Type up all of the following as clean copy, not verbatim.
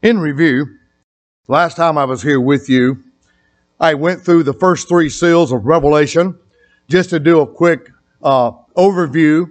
In review, last time I was here with you, I went through the first three seals of Revelation just to do a quick overview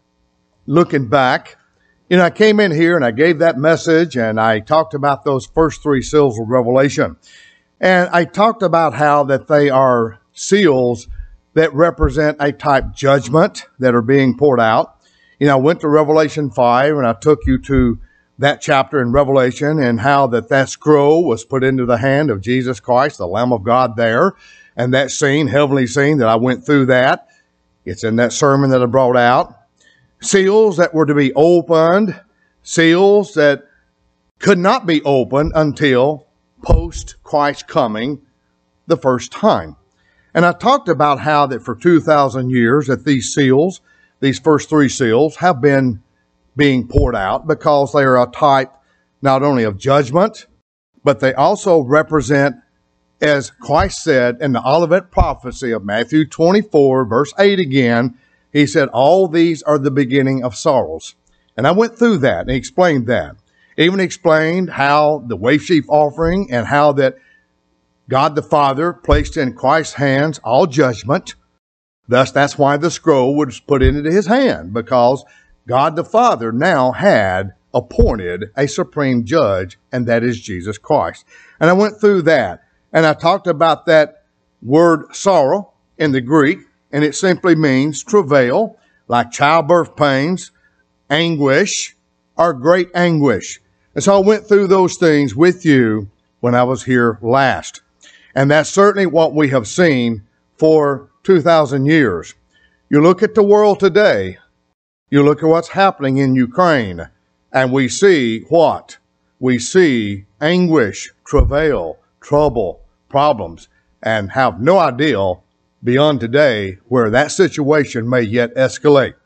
looking back. I came in here and I gave that message and I talked about those first three seals of Revelation. And I talked about how that they are seals that represent a type judgment that are being poured out. I went to Revelation 5 and I took you to that chapter in Revelation and how that scroll was put into the hand of Jesus Christ, the Lamb of God there. And that scene, heavenly scene that I went through that. It's in that sermon that I brought out. Seals that were to be opened, seals that could not be opened until post Christ's coming the first time. And I talked about how that for 2,000 years that these seals, these first three seals, have been being poured out because they are a type not only of judgment, but they also represent, as Christ said in the Olivet prophecy of Matthew 24, verse 8 again, he said, all these are the beginning of sorrows. And I went through that and explained that. Even explained how the wave sheaf offering and how that God the Father placed in Christ's hands all judgment. Thus, that's why the scroll was put into his hand, because God the Father now had appointed a supreme judge, and that is Jesus Christ. And I went through that, and I talked about that word sorrow in the Greek, and it simply means travail, like childbirth pains, anguish, or great anguish. And so I went through those things with you when I was here last. And that's certainly what we have seen for 2,000 years. You look at the world today, you look at what's happening in Ukraine, and we see what? We see anguish, travail, trouble, problems, and have no idea beyond today where that situation may yet escalate.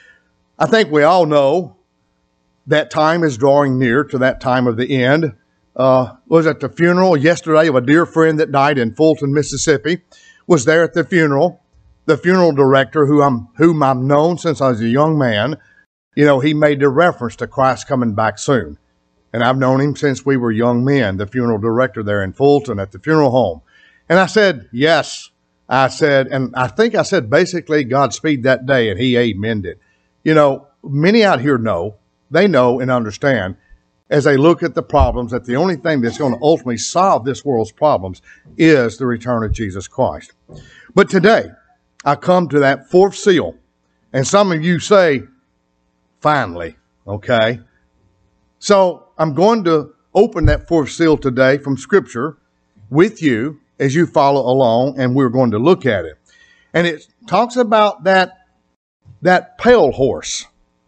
I think we all know that time is drawing near to that time of the end. Was at the funeral yesterday of a dear friend that died in Fulton, Mississippi. Was there at the funeral. The funeral director, whom I've known since I was a young man, he made the reference to Christ coming back soon. And I've known him since we were young men, the funeral director there in Fulton at the funeral home. And I said, yes. I said, and I think I said basically Godspeed that day, and he amened it. Many out here know, they know and understand as they look at the problems that the only thing that's going to ultimately solve this world's problems is the return of Jesus Christ. But today, I come to that fourth seal. And some of you say, finally, okay? So I'm going to open that fourth seal today from Scripture with you as you follow along, and we're going to look at it. And it talks about that pale horse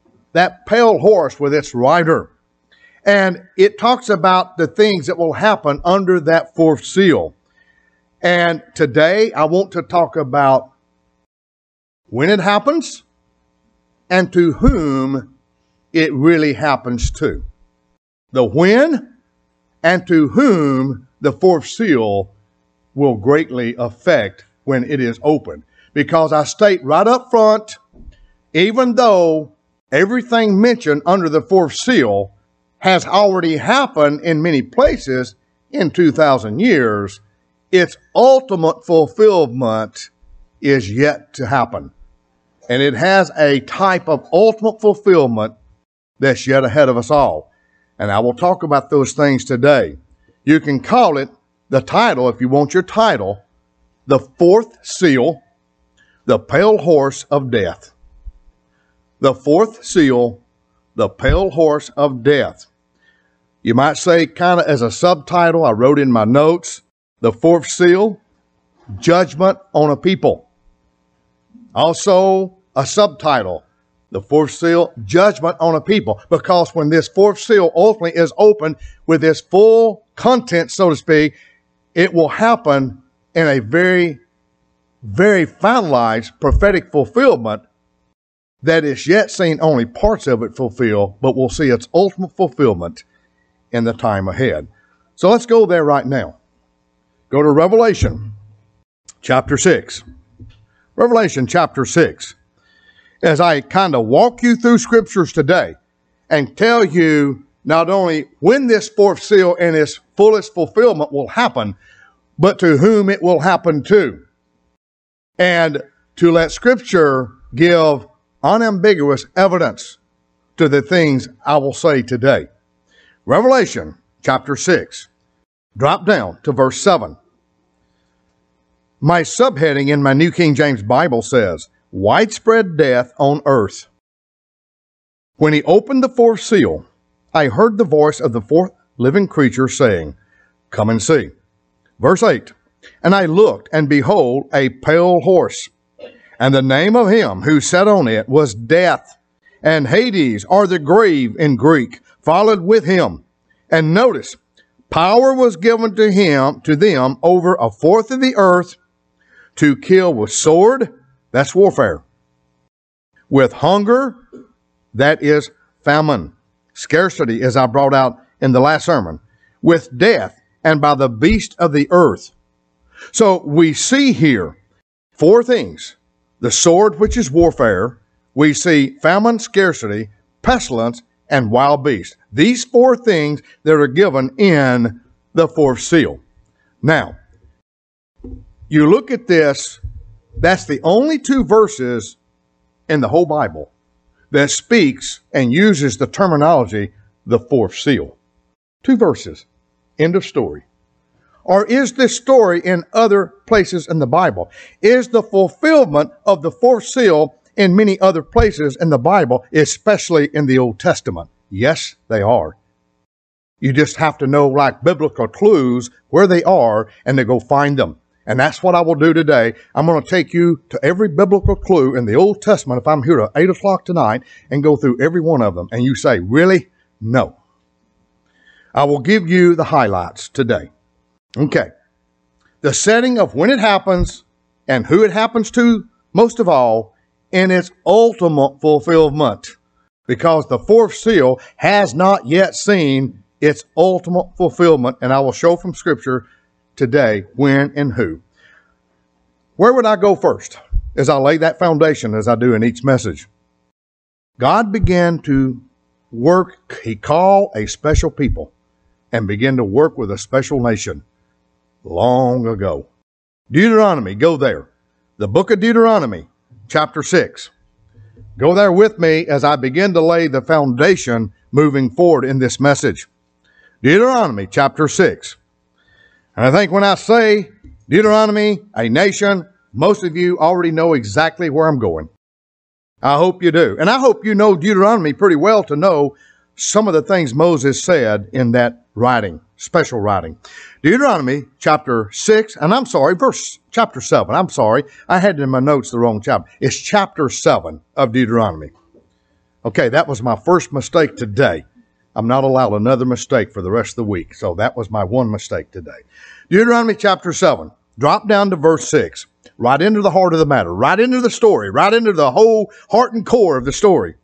with its rider. And it talks about the things that will happen under that fourth seal. And today I want to talk about when it happens and to whom it really happens to. The when and to whom the fourth seal will greatly affect when it is opened. Because I state right up front, even though everything mentioned under the fourth seal has already happened in many places in 2,000 years, its ultimate fulfillment is yet to happen. And it has a type of ultimate fulfillment that's yet ahead of us all. And I will talk about those things today. You can call it the title, if you want your title, the fourth seal, the pale horse of death. The fourth seal, the pale horse of death. You might say, kind of as a subtitle, I wrote in my notes, the fourth seal, judgment on a people. Also, a subtitle, the fourth seal, judgment on a people. Because when this fourth seal ultimately is opened with its full content, so to speak, it will happen in a very, very finalized prophetic fulfillment that is yet seen only parts of it fulfilled, but we'll see its ultimate fulfillment in the time ahead. So let's go there right now. Go to Revelation chapter 6. Revelation chapter 6. As I kind of walk you through scriptures today and tell you not only when this fourth seal and its fullest fulfillment will happen, but to whom it will happen to. And to let Scripture give unambiguous evidence to the things I will say today. Revelation chapter 6. Drop down to verse 7. My subheading in my New King James Bible says, widespread death on earth. When he opened the fourth seal, I heard the voice of the fourth living creature saying, come and see. Verse 8, and I looked, and behold, a pale horse, and the name of him who sat on it was Death, and Hades, or the grave in Greek, followed with him. And notice, power was given to them over a fourth of the earth to kill with sword, that's warfare, with hunger, that is famine, scarcity, as I brought out in the last sermon, with death, and by the beast of the earth. So we see here four things. The sword, which is warfare. We see famine, scarcity, pestilence, and wild beasts. These four things that are given in the fourth seal. Now, you look at this, that's the only two verses in the whole Bible that speaks and uses the terminology, the fourth seal. Two verses. End of story. Or is this story in other places in the Bible? Is the fulfillment of the fourth seal in many other places in the Bible, especially in the Old Testament? Yes, they are. You just have to know, like biblical clues, where they are and to go find them. And that's what I will do today. I'm going to take you to every biblical clue in the Old Testament if I'm here at 8 o'clock tonight and go through every one of them. And you say, really? No. I will give you the highlights today. Okay. The setting of when it happens and who it happens to, most of all, in its ultimate fulfillment. Because the fourth seal has not yet seen its ultimate fulfillment. And I will show from Scripture today when and who. Where would I go first as I lay that foundation as I do in each message? God began to work. He called a special people and began to work with a special nation long ago. Deuteronomy, go there. The book of Deuteronomy, chapter 6. Go there with me as I begin to lay the foundation moving forward in this message. Deuteronomy, chapter 6. And I think when I say Deuteronomy, a nation, most of you already know exactly where I'm going. I hope you do. And I hope you know Deuteronomy pretty well to know some of the things Moses said in that writing, special writing. Deuteronomy chapter 6, and chapter 7. I'm sorry. I had in my notes the wrong chapter. It's chapter 7 of Deuteronomy. Okay, that was my first mistake today. I'm not allowed another mistake for the rest of the week. So that was my one mistake today. Deuteronomy chapter 7. Drop down to verse 6. Right into the heart of the matter. Right into the story. Right into the whole heart and core of the story.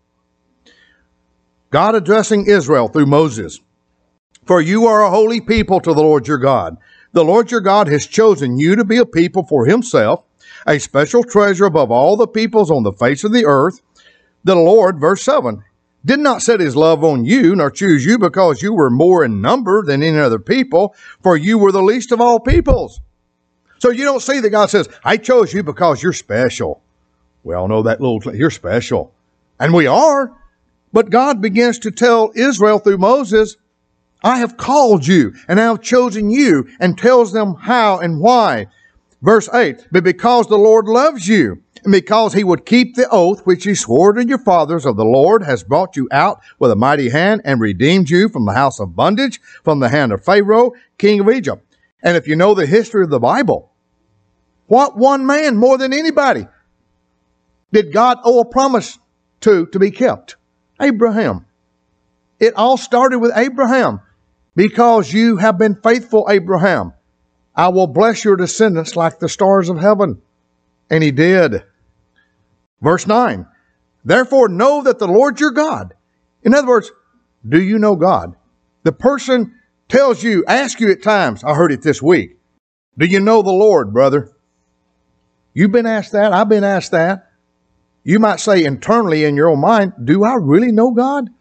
God addressing Israel through Moses. For you are a holy people to the Lord your God. The Lord your God has chosen you to be a people for himself, a special treasure above all the peoples on the face of the earth. The Lord, verse 7, did not set his love on you, nor choose you because you were more in number than any other people, for you were the least of all peoples. So you don't see that God says, I chose you because you're special. We all know that you're special. And we are. But God begins to tell Israel through Moses, I have called you and I have chosen you, and tells them how and why. Verse 8, but because the Lord loves you, and because he would keep the oath which he swore to your fathers of the Lord has brought you out with a mighty hand and redeemed you from the house of bondage, from the hand of Pharaoh, king of Egypt. And if you know the history of the Bible, what one man more than anybody did God owe a promise to be kept? Abraham. It all started with Abraham. Because you have been faithful, Abraham, I will bless your descendants like the stars of heaven. And he did. Verse 9, therefore know that the Lord your God. In other words, do you know God? The person tells you, asks you at times, I heard it this week, do you know the Lord, brother? You've been asked that. I've been asked that. You might say internally in your own mind, do I really know God?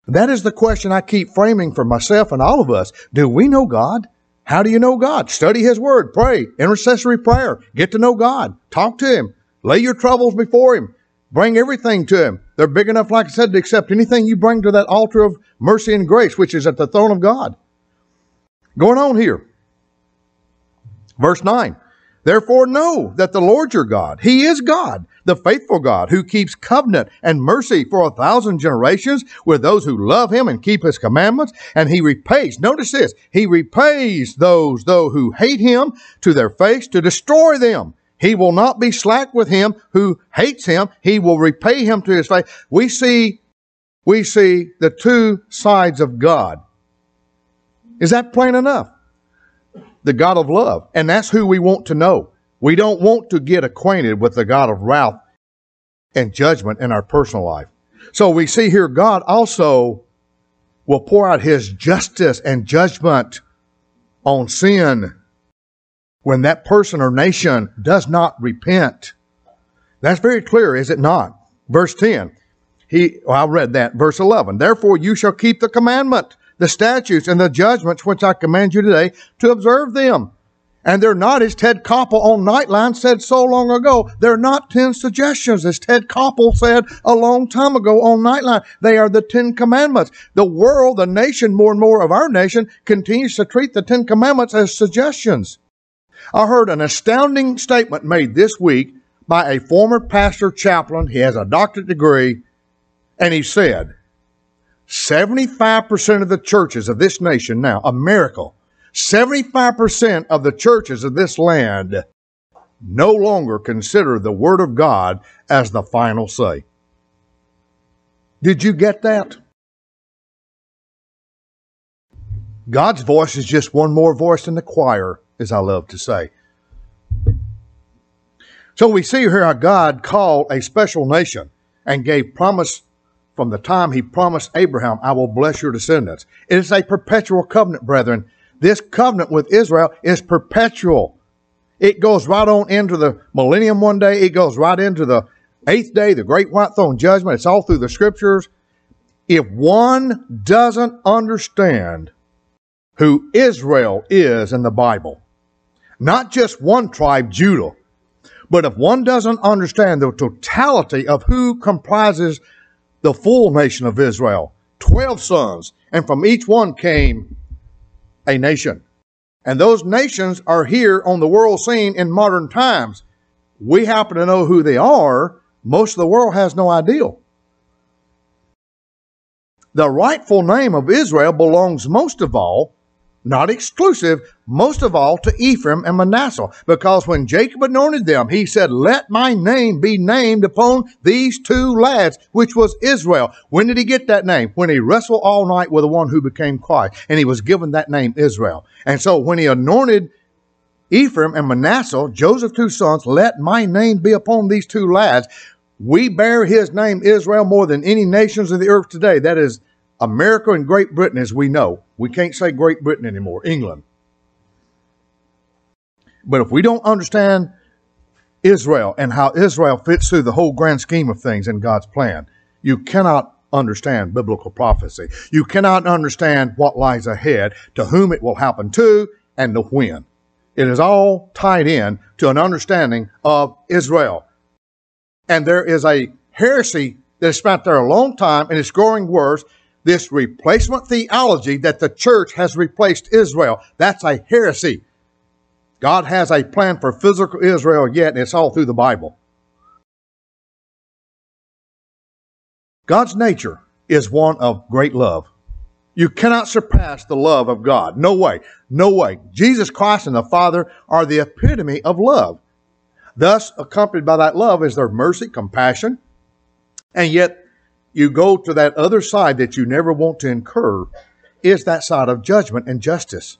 That is the question I keep framing for myself and all of us. Do we know God? How do you know God? Study His Word, pray, intercessory prayer, get to know God, talk to Him, lay your troubles before Him, bring everything to Him. They're big enough, like I said, to accept anything you bring to that altar of mercy and grace, which is at the throne of God. Going on here. Verse 9. Therefore know that the Lord your God, He is God, the faithful God, who keeps covenant and mercy for 1,000 generations with those who love Him and keep His commandments. And He repays, notice this, He repays those, though, who hate Him to their face to destroy them. He will not be slack with him who hates Him. He will repay him to his face. We see the two sides of God. Is that plain enough? The God of love. And that's who we want to know. We don't want to get acquainted with the God of wrath and judgment in our personal life. So we see here God also will pour out His justice and judgment on sin when that person or nation does not repent. That's very clear, is it not? Verse 10. I read that. Verse 11. Therefore you shall keep the commandment, the statutes, and the judgments which I command you today to observe them. And they're not, as Ted Koppel on Nightline said so long ago, they're not 10 suggestions, as Ted Koppel said a long time ago on Nightline. They are the 10 commandments. The world, the nation, more and more of our nation, continues to treat the 10 commandments as suggestions. I heard an astounding statement made this week by a former pastor chaplain. He has a doctorate degree, and he said, 75% of the churches of this nation now, a miracle, 75% of the churches of this land no longer consider the Word of God as the final say. Did you get that? God's voice is just one more voice in the choir, as I love to say. So we see here how God called a special nation and gave promise from the time He promised Abraham, I will bless your descendants. It is a perpetual covenant, brethren. This covenant with Israel is perpetual. It goes right on into the millennium one day. It goes right into the 8th day, the great white throne judgment. It's all through the scriptures. If one doesn't understand who Israel is in the Bible, not just one tribe, Judah, but if one doesn't understand the totality of who comprises the full nation of Israel, 12 sons, and from each one came a nation. And those nations are here on the world scene in modern times. We happen to know who they are. Most of the world has no idea. The rightful name of Israel belongs most of all, not exclusive, most of all to Ephraim and Manasseh. Because when Jacob anointed them, he said, let my name be named upon these two lads, which was Israel. When did he get that name? When he wrestled all night with the one who became Christ. And he was given that name, Israel. And so when he anointed Ephraim and Manasseh, Joseph's two sons, let my name be upon these two lads. We bear his name, Israel, more than any nations of the earth today. That is America and Great Britain, as we know. We can't say Great Britain anymore, England. But if we don't understand Israel and how Israel fits through the whole grand scheme of things in God's plan, you cannot understand biblical prophecy. You cannot understand what lies ahead, to whom it will happen to, and to when. It is all tied in to an understanding of Israel. And there is a heresy that has spent there a long time, and it's growing worse. This replacement theology that the church has replaced Israel. That's a heresy. God has a plan for physical Israel yet, and it's all through the Bible. God's nature is one of great love. You cannot surpass the love of God. No way. No way. Jesus Christ and the Father are the epitome of love. Thus, accompanied by that love is their mercy, compassion, and yet you go to that other side that you never want to incur, is that side of judgment and justice.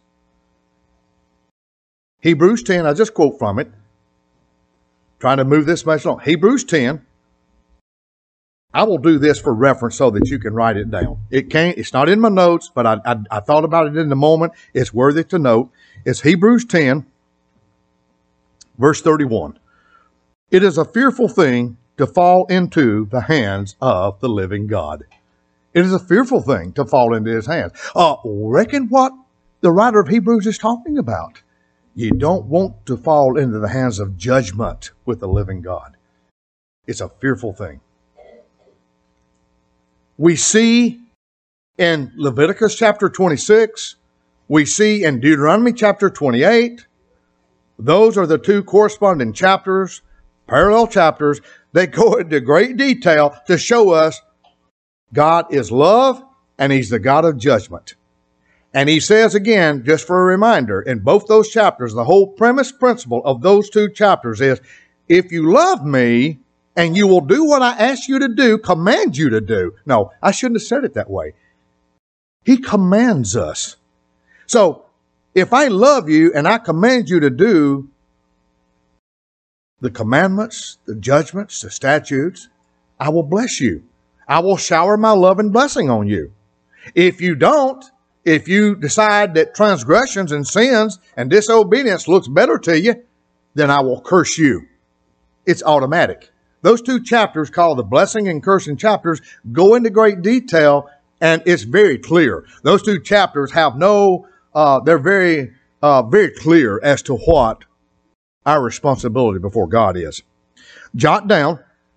Hebrews 10, I just quote from it, trying to move this message on. Hebrews 10, I will do this for reference so that you can write it down. It's not in my notes, but I thought about it in the moment. It's worthy to note. It's Hebrews 10, verse 31. It is a fearful thing to fall into the hands of the living God. It is a fearful thing to fall into his hands. Reckon what the writer of Hebrews is talking about. You don't want to fall into the hands of judgment with the living God. It's a fearful thing. We see in Leviticus chapter 26, we see in Deuteronomy chapter 28, those are the two corresponding chapters, parallel chapters. They go into great detail to show us God is love and he's the God of judgment. And he says again, just for a reminder, in both those chapters, the whole premise principle of those two chapters is, if you love me and you will do what I ask you to do, command you to do. No, I shouldn't have said it that way. He commands us. So, if I love you and I command you to do the commandments, the judgments, the statutes, I will bless you. I will shower my love and blessing on you. If you don't, if you decide that transgressions and sins and disobedience looks better to you, then I will curse you. It's automatic. Those two chapters, called the blessing and cursing chapters, go into great detail, and it's very clear. Those two chapters have they're very clear as to what our responsibility before God is. Jot down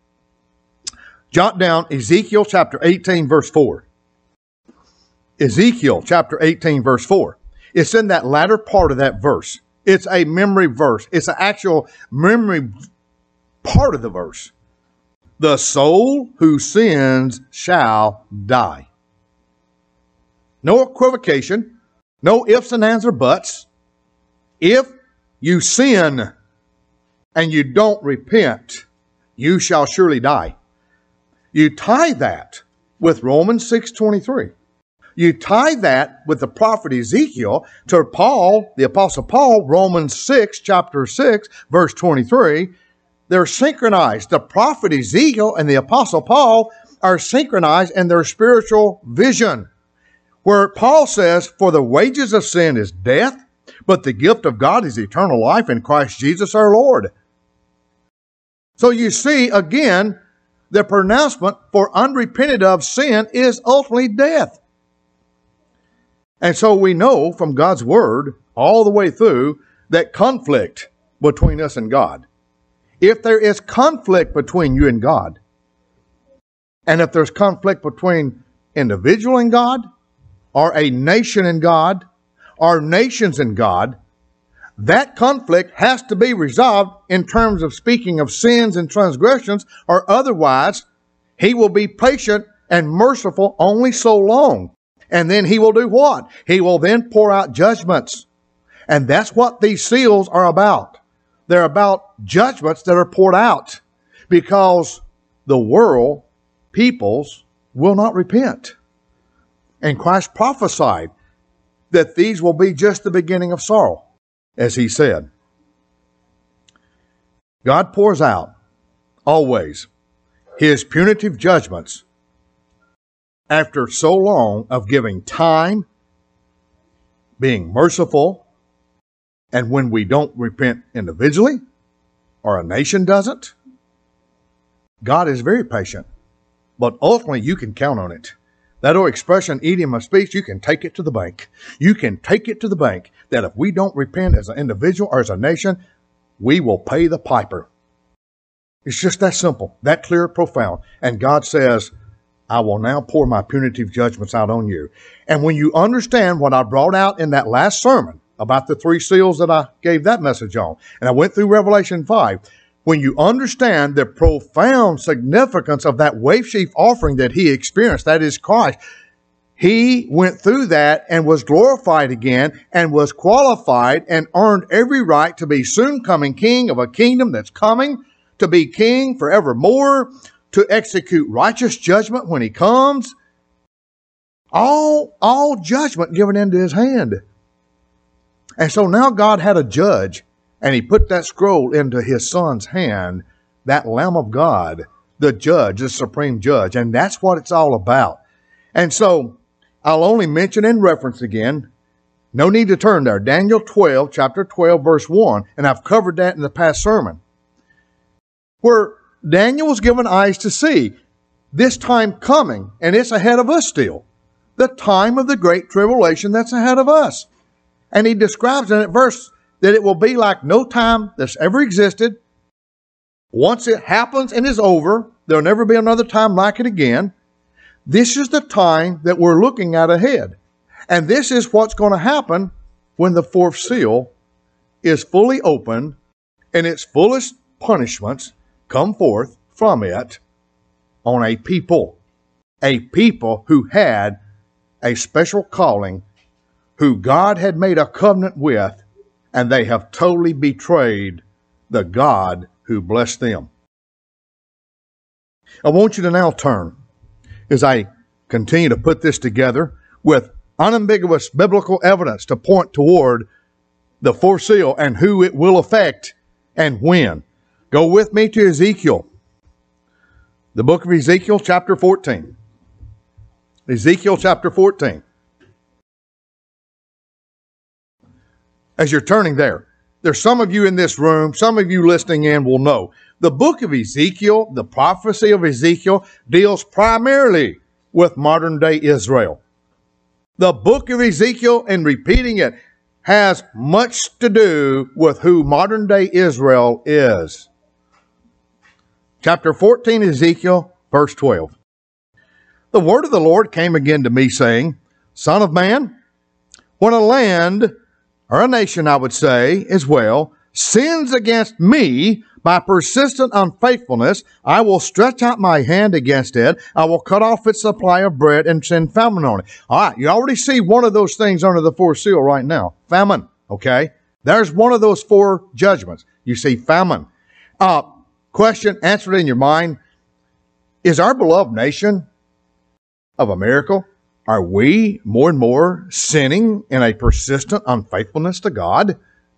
Ezekiel chapter 18, verse 4. Ezekiel chapter 18, verse 4. It's in that latter part of that verse. It's a memory verse. It's an actual memory part of the verse. The soul who sins shall die. No equivocation, no ifs and ands or buts. If you sin and you don't repent, you shall surely die. You tie that with Romans 6:23. You tie that with the prophet Ezekiel to Paul, the Apostle Paul, Romans 6, chapter 6, verse 23. They're synchronized. The prophet Ezekiel and the Apostle Paul are synchronized in their spiritual vision, where Paul says, for the wages of sin is death, but the gift of God is eternal life in Christ Jesus our Lord. So you see, again, the pronouncement for unrepented of sin is ultimately death. And so we know from God's word all the way through that conflict between us and God. If there is conflict between you and God, and if there's conflict between individual and God, or a nation and God, or nations and God, that conflict has to be resolved in terms of speaking of sins and transgressions, or otherwise he will be patient and merciful only so long. And then he will do what? He will then pour out judgments. And that's what these seals are about. They're about judgments that are poured out because the world, peoples, will not repent. And Christ prophesied that these will be just the beginning of sorrow, as he said. God pours out always his punitive judgments after so long of giving time, being merciful, and when we don't repent individually, or a nation doesn't, God is very patient. But ultimately, you can count on it. That old expression, idiom of speech, you can take it to the bank. You can take it to the bank that if we don't repent as an individual or as a nation, we will pay the piper. It's just that simple, that clear, profound. And God says, I will now pour my punitive judgments out on you. And when you understand what I brought out in that last sermon about the three seals that I gave that message on, and I went through Revelation 5, when you understand the profound significance of that wave sheaf offering that he experienced, that is Christ, he went through that and was glorified again and was qualified and earned every right to be soon coming king of a kingdom that's coming, to be king forevermore, to execute righteous judgment when he comes. All judgment given into his hand. And so now God had a judge, and he put that scroll into his son's hand, that Lamb of God, the judge, the supreme judge. And that's what it's all about. And so I'll only mention in reference again, no need to turn there, Daniel 12, chapter 12, verse 1. And I've covered that in the past sermon, where Daniel was given eyes to see. this time coming, and it's ahead of us still. The time of the great tribulation that's ahead of us. And he describes in that verse that it will be like no time that's ever existed. Once it happens and is over, there'll never be another time like it again. This is the time that we're looking at ahead. And this is what's going to happen when the fourth seal is fully opened and its fullest punishments come forth from it on a people who had a special calling, who God had made a covenant with, and they have totally betrayed the God who blessed them. I want you to now turn, as I continue to put this together, with unambiguous biblical evidence to point toward the fourth seal and who it will affect and when. Go with me to Ezekiel. The book of Ezekiel, chapter 14. Ezekiel, chapter 14. As you're turning there, there's some of you in this room, some of you listening in will know. The book of Ezekiel, the prophecy of Ezekiel, deals primarily with modern day Israel. The book of Ezekiel, and repeating it, has much to do with who modern day Israel is. Chapter 14, Ezekiel, verse 12. The word of the Lord came again to me, saying, Son of man, when a land, or a nation, I would say, as well, sins against me by persistent unfaithfulness, I will stretch out my hand against it. I will cut off its supply of bread and send famine on it. All right, you already see one of those things under the fourth seal right now. Famine, okay? There's one of those four judgments. You see famine. Question answered in your mind, is our beloved nation of America, are we more and more sinning in a persistent unfaithfulness to God?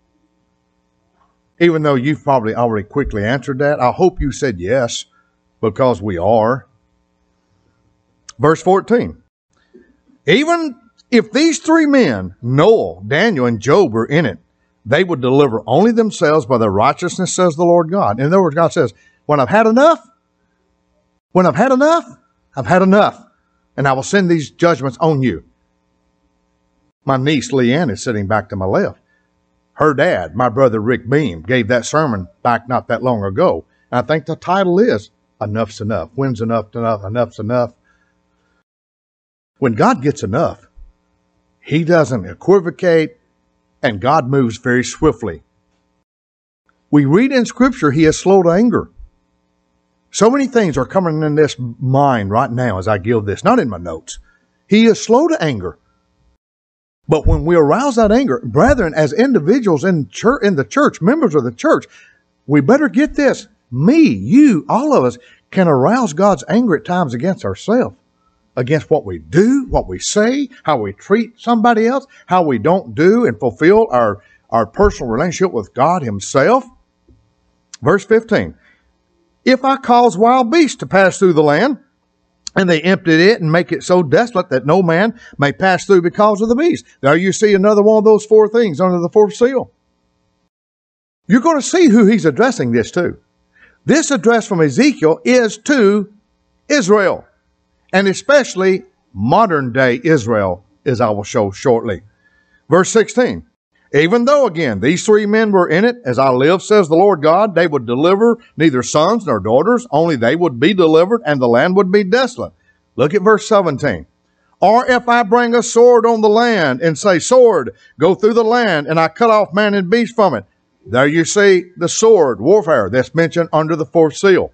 Even though you've probably already quickly answered that, I hope you said yes, because we are. Verse 14. Even if these three men, Noah, Daniel, and Job, were in it, they would deliver only themselves by their righteousness, says the Lord God. In other words, God says, when I've had enough, I've had enough. And I will send these judgments on you. My niece Leanne is sitting back to my left. Her dad, my brother Rick Beam, gave that sermon back not that long ago. And I think the title is, Enough's Enough. When's enough enough? Enough's enough. When God gets enough, He doesn't equivocate, and God moves very swiftly. We read in Scripture He is slow to anger. So many things are coming in this mind right now as I give this, not in my notes. He is slow to anger. But when we arouse that anger, brethren, as individuals in the church, members of the church, we better get this. Me, you, all of us can arouse God's anger at times against ourselves, against what we do, what we say, how we treat somebody else, how we don't do and fulfill our personal relationship with God Himself. Verse 15. If I cause wild beasts to pass through the land, and they emptied it and make it so desolate that no man may pass through because of the beast. There you see another one of those four things under the fourth seal. You're going to see who he's addressing this to. This address from Ezekiel is to Israel, and especially modern day Israel, as I will show shortly. Verse 16. Even though, again, these three men were in it, as I live, says the Lord God, they would deliver neither sons nor daughters, only they would be delivered, and the land would be desolate. Look at verse 17. Or if I bring a sword on the land and say, sword, go through the land, and I cut off man and beast from it. There you see the sword, warfare, that's mentioned under the fourth seal.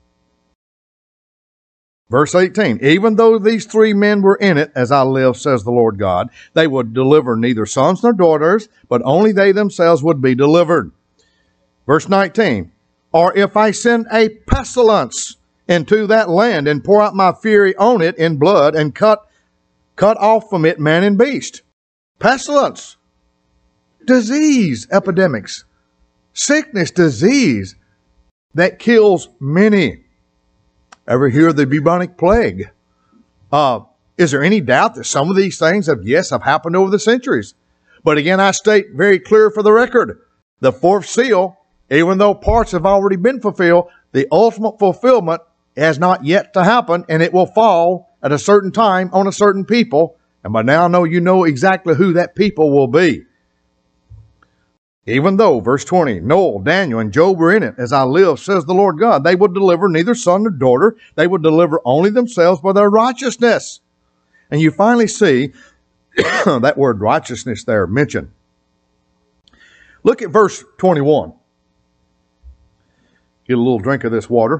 Verse 18, even though these three men were in it, as I live, says the Lord God, they would deliver neither sons nor daughters, but only they themselves would be delivered. Verse 19, or if I send a pestilence into that land and pour out my fury on it in blood and cut off from it man and beast. Pestilence, disease, epidemics, sickness, disease that kills many. Ever hear of the bubonic plague? Is there any doubt that some of these things have happened over the centuries? But again, I state very clear for the record, the fourth seal, even though parts have already been fulfilled, the ultimate fulfillment It has not yet to happen, and it will fall at a certain time on a certain people. And by now, you know exactly who that people will be. Even though, verse 20, Noel, Daniel, and Job were in it, as I live, says the Lord God, they would deliver neither son nor daughter. They would deliver only themselves by their righteousness. And you finally see that word righteousness there mentioned. Look at verse 21. Get a little drink of this water.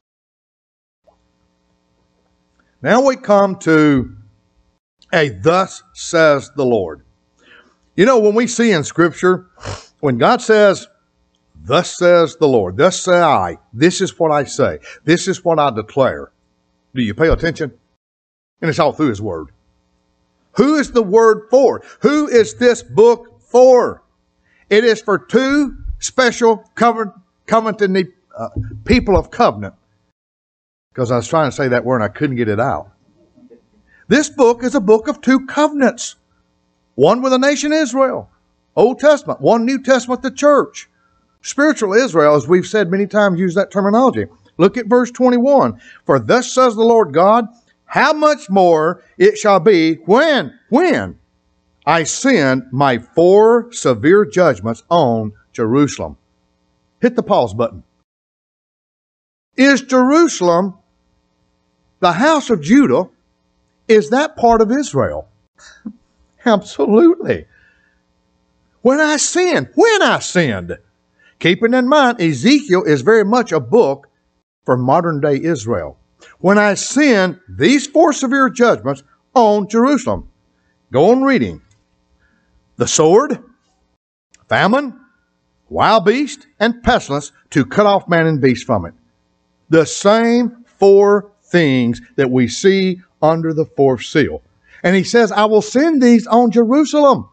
Now we come to a thus says the Lord. You know, when we see in Scripture, when God says, thus says the Lord, thus say I, this is what I say, this is what I declare. Do you pay attention? And it's all through His Word. Who is the Word for? Who is this book for? It is for two special covenant people of covenant. Because I was trying to say that word and I couldn't get it out. This book is a book of two covenants. One with the nation Israel, Old Testament. One New Testament, the church. Spiritual Israel, as we've said many times, use that terminology. Look at verse 21. For thus says the Lord God, how much more it shall be when I send my 4 severe judgments on Jerusalem. Hit the pause button. Is Jerusalem, the house of Judah, is that part of Israel? Absolutely. When I sinned. Keeping in mind, Ezekiel is very much a book for modern day Israel. When I send these 4 severe judgments on Jerusalem. Go on reading. The sword, famine, wild beast, and pestilence to cut off man and beast from it. The same 4 things that we see under the 4th seal. And he says, I will send these on Jerusalem.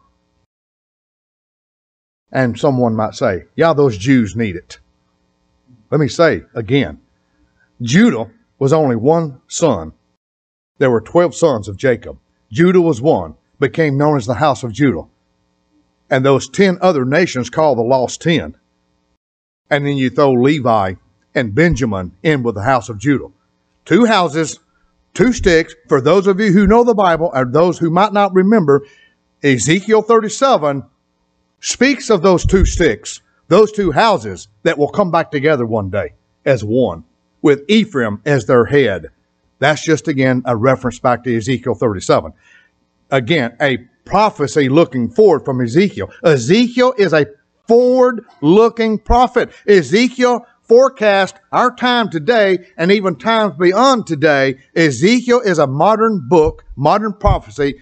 And someone might say, yeah, those Jews need it. Let me say again, Judah was only one son. There were 12 sons of Jacob. Judah was one, became known as the house of Judah. And those 10 other nations called the lost 10. And then you throw Levi and Benjamin in with the house of Judah. 2 houses, 2 sticks. For those of you who know the Bible, or those who might not remember, Ezekiel 37 speaks of those 2 sticks, those 2 houses that will come back together one day as one, with Ephraim as their head. That's just, again, a reference back to Ezekiel 37. Again, a prophecy looking forward from Ezekiel. Ezekiel is a forward-looking prophet. Ezekiel forecast our time today and even times beyond today. Ezekiel is a modern book, modern prophecy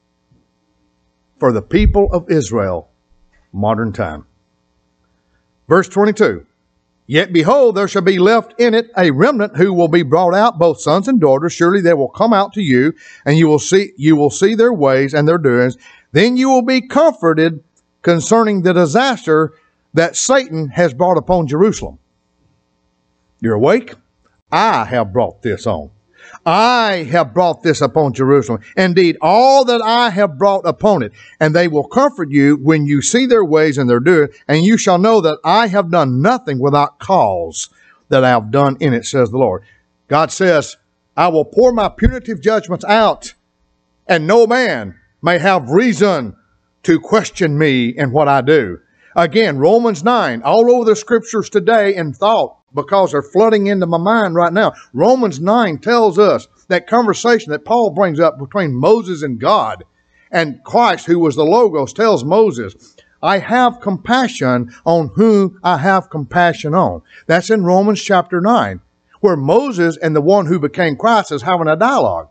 for the people of Israel, modern time. Verse 22. Yet behold, there shall be left in it a remnant who will be brought out, both sons and daughters. Surely they will come out to you, and you will see their ways and their doings. Then you will be comforted concerning the disaster that Satan has brought upon Jerusalem. You're awake? I have brought this on. I have brought this upon Jerusalem. Indeed, all that I have brought upon it. And they will comfort you when you see their ways and their doing. And you shall know that I have done nothing without cause that I have done in it, says the Lord. God says, I will pour my punitive judgments out, and no man may have reason to question me in what I do. Again, Romans 9, all over the scriptures today in thought, because they're flooding into my mind right now. Romans 9 tells us that conversation that Paul brings up between Moses and God, and Christ, who was the Logos, tells Moses, I have compassion on whom I have compassion on. That's in Romans chapter 9, where Moses and the one who became Christ is having a dialogue.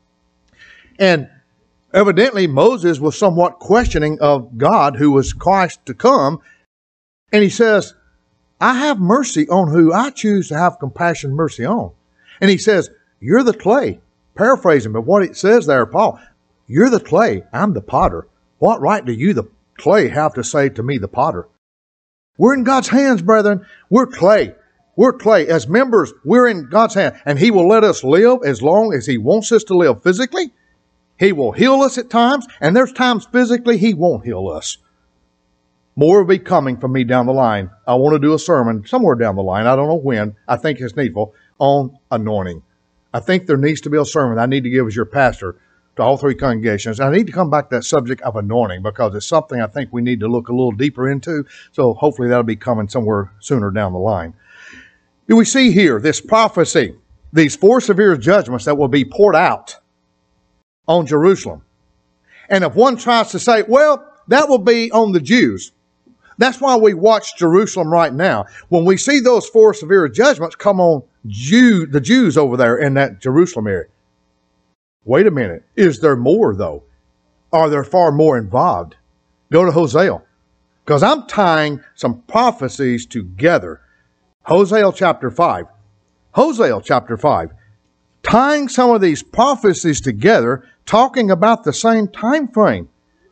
And evidently Moses was somewhat questioning of God, who was Christ to come. And he says, I have mercy on who I choose to have compassion, mercy on. And he says, you're the clay. Paraphrasing, but what it says there, Paul, you're the clay, I'm the potter. What right do you, the clay, have to say to me, the potter? We're in God's hands, brethren. We're clay. We're clay. As members, we're in God's hand. And He will let us live as long as He wants us to live physically. He will heal us at times, and there's times physically He won't heal us. More will be coming from me down the line. I want to do a sermon somewhere down the line. I don't know when. I think it's needful. on anointing. I think there needs to be a sermon I need to give as your pastor to all three congregations. I need to come back to that subject of anointing because it's something I think we need to look a little deeper into. So hopefully that'll be coming somewhere sooner down the line. We see here this prophecy, these 4 severe judgments that will be poured out on Jerusalem. And if one tries to say, well, that will be on the Jews. That's why we watch Jerusalem right now. When we see those 4 severe judgments come on the Jews over there in that Jerusalem area. Wait a minute. Is there more, though? Are there far more involved? Go to Hosea. Because I'm tying some prophecies together. Hosea chapter 5. Hosea chapter 5. Tying some of these prophecies together, talking about the same time frame.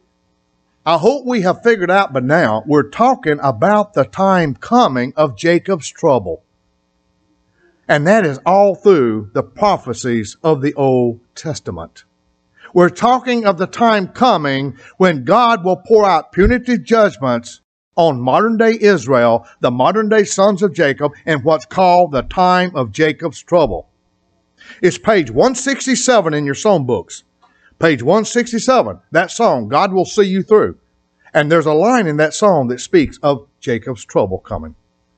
I hope we have figured out by now, we're talking about the time coming of Jacob's trouble. And that is all through the prophecies of the Old Testament. We're talking of the time coming when God will pour out punitive judgments on modern-day Israel, the modern-day sons of Jacob, and what's called the time of Jacob's trouble. It's page 167 in your song books. Page 167, that song, God Will See You Through. And there's a line in that song that speaks of Jacob's trouble coming.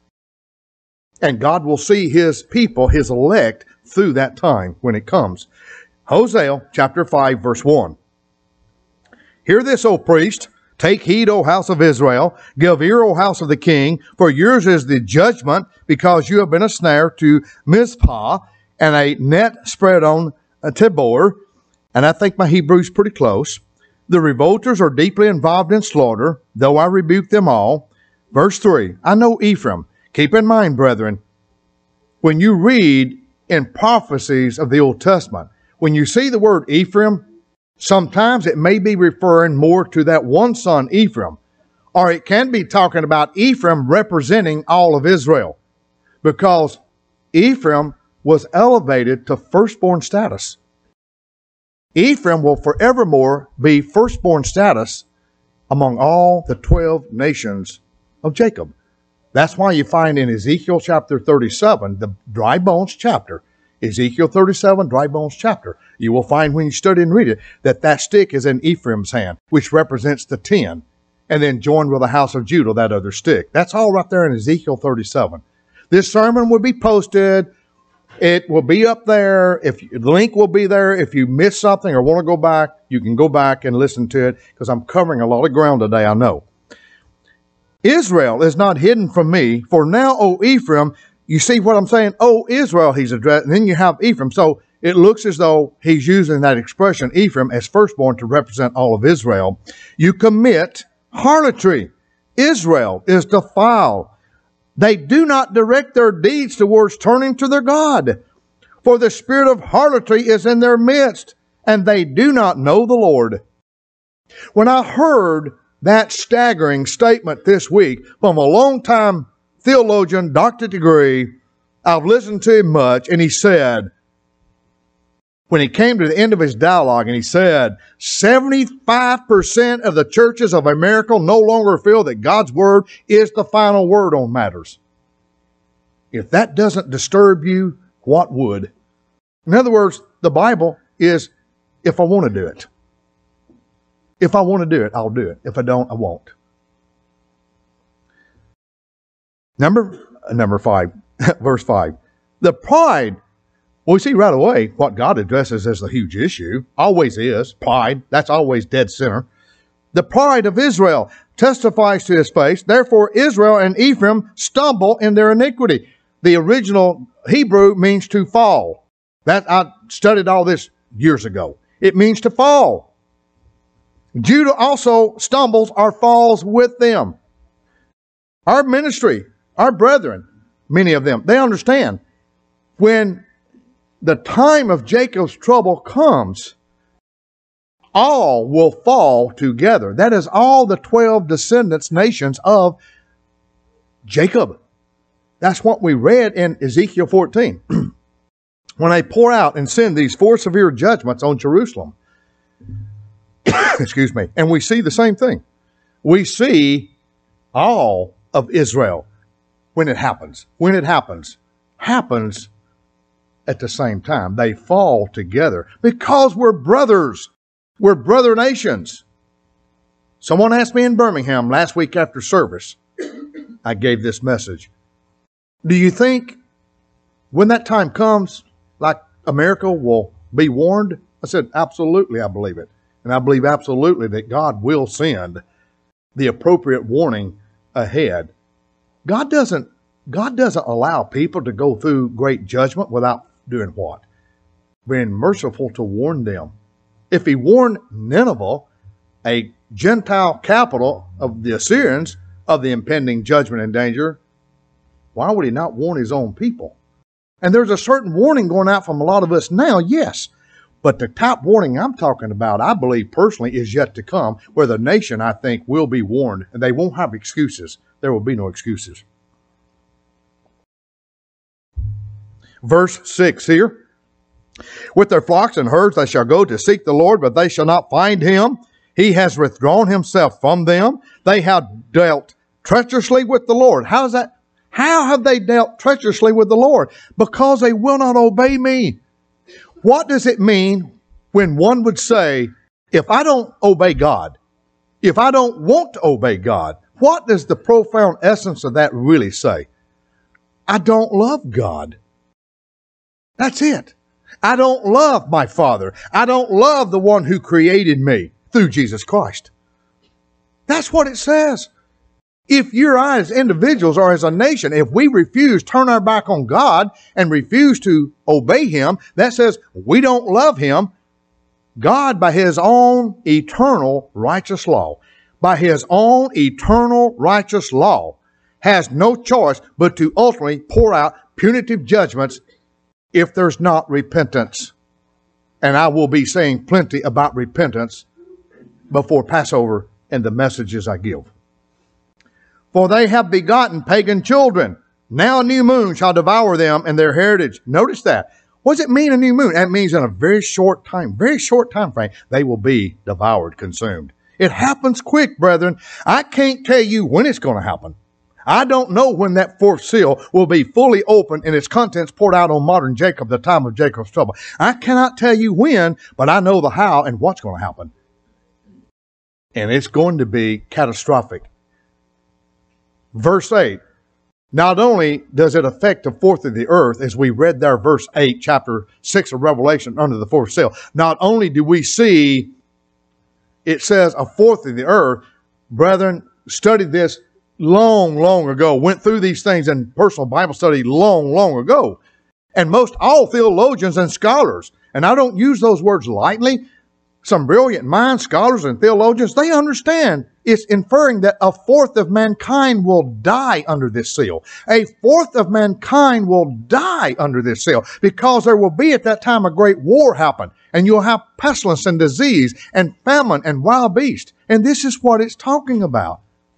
And God will see His people, His elect, through that time when it comes. Hosea chapter 5, verse 1. Hear this, O priest. Take heed, O house of Israel. Give ear, O house of the king. For yours is the judgment, because you have been a snare to Mizpah, and a net spread on Tabor. And I think my Hebrew's pretty close. The revolters are deeply involved in slaughter, though I rebuke them all. Verse 3. I know Ephraim. Keep in mind, brethren, when you read in prophecies of the Old Testament, when you see the word Ephraim, sometimes it may be referring more to that one son, Ephraim, or it can be talking about Ephraim representing all of Israel, because Ephraim was elevated to firstborn status. Ephraim will forevermore be firstborn status among all the 12 nations of Jacob. That's why you find in Ezekiel chapter 37, the dry bones chapter, Ezekiel 37, dry bones chapter, you will find when you study and read it, that stick is in Ephraim's hand, which represents the 10, and then joined with the house of Judah, that other stick. That's all right there in Ezekiel 37. This sermon will be posted. It will be up there. The link will be there. If you missed something or want to go back, you can go back and listen to it, because I'm covering a lot of ground today, I know. Israel is not hidden from me, for now, O Ephraim, you see what I'm saying? O Israel, he's addressed, and then you have Ephraim. So it looks as though he's using that expression, Ephraim, as firstborn to represent all of Israel. You commit harlotry. Israel is defiled. They do not direct their deeds towards turning to their God. For the spirit of harlotry is in their midst, and they do not know the Lord. When I heard that staggering statement this week from a long-time theologian, doctorate degree, I've listened to him much, and he said, when he came to the end of his dialogue, and he said, 75% of the churches of America no longer feel that God's word is the final word on matters. If that doesn't disturb you, what would? In other words, the Bible is, if I want to do it. If I want to do it, I'll do it. If I don't, I won't. Number 5, verse 5. The pride, well, we see right away what God addresses as the huge issue. Always is. Pride. That's always dead center. The pride of Israel testifies to his face. Therefore, Israel and Ephraim stumble in their iniquity. The original Hebrew means to fall. I studied all this years ago. It means to fall. Judah also stumbles or falls with them. Our ministry, our brethren, many of them, they understand when the time of Jacob's trouble comes, all will fall together. That is all the 12 descendants, nations of Jacob. That's what we read in Ezekiel 14. When they pour out and send these 4 severe judgments on Jerusalem. Excuse me. And we see the same thing. We see all of Israel when it happens. When it happens at the same time. They fall together because we're brothers. We're brother nations. Someone asked me in Birmingham last week after service, I gave this message. Do you think when that time comes, like America will be warned? I said, absolutely, I believe it. And I believe absolutely that God will send the appropriate warning ahead. God doesn't allow people to go through great judgment without doing what? Being merciful to warn them. If he warned Nineveh, a Gentile capital of the Assyrians, of the impending judgment and danger, why would he not warn his own people? And there's a certain warning going out from a lot of us now, yes. But the top warning I'm talking about, I believe personally, is yet to come, where the nation, I think, will be warned, and they won't have excuses. There will be no excuses. Verse 6 here. With their flocks and herds they shall go to seek the Lord, but they shall not find him. He has withdrawn himself from them. They have dealt treacherously with the Lord. How is that? How have they dealt treacherously with the Lord? Because they will not obey me. What does it mean when one would say, if I don't obey God, if I don't want to obey God, what does the profound essence of that really say? I don't love God. That's it. I don't love my Father. I don't love the one who created me through Jesus Christ. That's what it says. If you or I as individuals or as a nation, if we refuse, turn our back on God and refuse to obey him, that says we don't love him. God, by his own eternal righteous law, by his own eternal righteous law, has no choice but to ultimately pour out punitive judgments if there's not repentance. And I will be saying plenty about repentance before Passover and the messages I give. For they have begotten pagan children. Now a new moon shall devour them and their heritage. Notice that. What does it mean, a new moon? That means in a very short time frame, they will be devoured, consumed. It happens quick, brethren. I can't tell you when it's going to happen. I don't know when that fourth seal will be fully opened and its contents poured out on modern Jacob, the time of Jacob's trouble. I cannot tell you when, but I know the how and what's going to happen. And it's going to be catastrophic. Verse 8, not only does it affect the fourth of the earth, as we read there, verse 8, chapter 6 of Revelation, under the fourth seal. Not only do we see, it says a fourth of the earth. Brethren, studied this long ago, went through these things in personal Bible study long ago. And most all theologians and scholars, and I don't use those words lightly, some brilliant minds, scholars and theologians, they understand it's inferring that a fourth of mankind will die under this seal. A fourth of mankind will die under this seal because there will be at that time a great war happen, and you'll have pestilence and disease and famine and wild beast. And this is what it's talking about.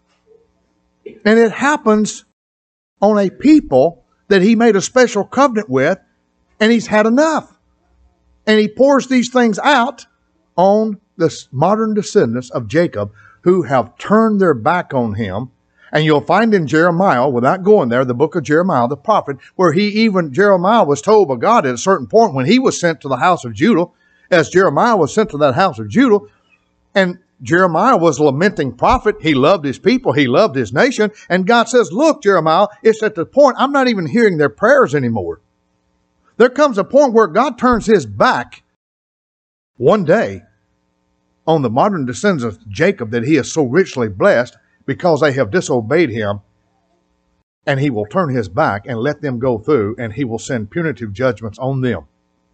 And it happens on a people that he made a special covenant with, and he's had enough. And he pours these things out on the modern descendants of Jacob who have turned their back on him. And you'll find in Jeremiah, without going there, the book of Jeremiah, the prophet, where Jeremiah was told by God at a certain point when he was sent to the house of Judah, as Jeremiah was sent to that house of Judah, and Jeremiah was a lamenting prophet. He loved his people. He loved his nation. And God says, look, Jeremiah, it's at the point I'm not even hearing their prayers anymore. There comes a point where God turns his back one day on the modern descendants of Jacob that he has so richly blessed because they have disobeyed him, and he will turn his back and let them go through, and he will send punitive judgments on them.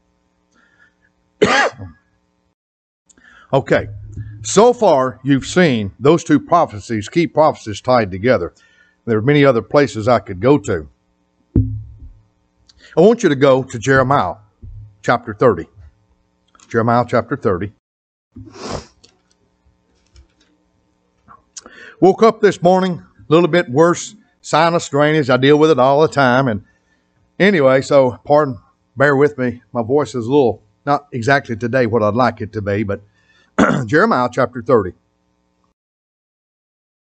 Okay, so far you've seen those two prophecies, key prophecies tied together. There are many other places I could go to. I want you to go to Jeremiah chapter 30. Jeremiah chapter 30. Woke up this morning, a little bit worse, sinus drainage. I deal with it all the time. And anyway, so bear with me. My voice is a little, not exactly today what I'd like it to be, but Jeremiah chapter 30.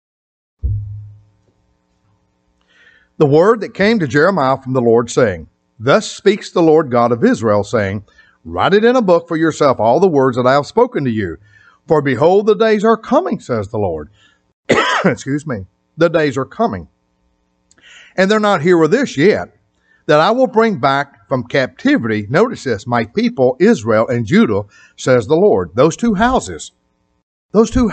The word that came to Jeremiah from the Lord saying, Thus speaks the Lord God of Israel, saying, write it in a book for yourself, all the words that I have spoken to you. For behold, the days are coming, says the Lord. Excuse me. The days are coming. And they're not here with this yet. That I will bring back from captivity, notice this, my people, Israel and Judah, says the Lord. Those two houses, those two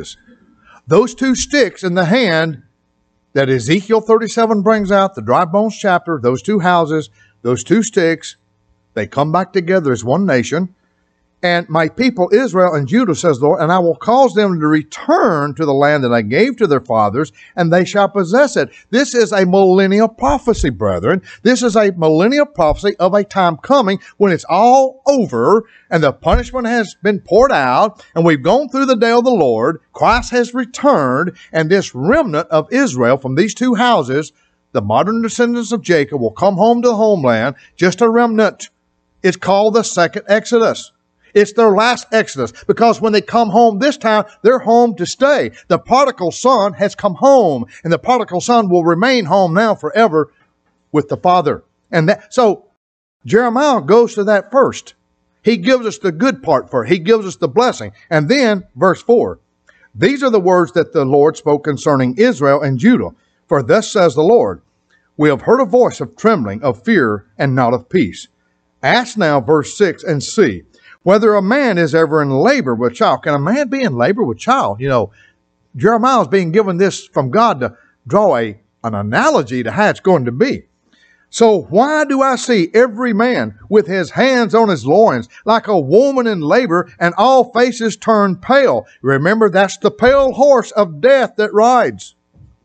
sticks in the hand that Ezekiel 37 brings out, the dry bones chapter, those two houses, those two sticks, they come back together as one nation. And my people, Israel and Judah, says the Lord, and I will cause them to return to the land that I gave to their fathers, and they shall possess it. This is a millennial prophecy, brethren. This is a millennial prophecy of a time coming when it's all over, and the punishment has been poured out, and we've gone through the day of the Lord. Christ has returned, and this remnant of Israel from these two houses, the modern descendants of Jacob, will come home to the homeland, just a remnant. It's called the second Exodus. It's their last Exodus, because when they come home this time, they're home to stay. The prodigal son has come home, and the prodigal son will remain home now forever with the Father. So Jeremiah goes to that first. He gives us the good part first. He gives us the blessing. And then, verse 4, these are the words that the Lord spoke concerning Israel and Judah. For thus says the Lord, we have heard a voice of trembling, of fear, and not of peace. Ask now, verse 6, and see whether a man is ever in labor with child. Can a man be in labor with child? You know, Jeremiah is being given this from God to draw an analogy to how it's going to be. So why do I see every man with his hands on his loins like a woman in labor, and all faces turn pale? Remember, that's the pale horse of death that rides.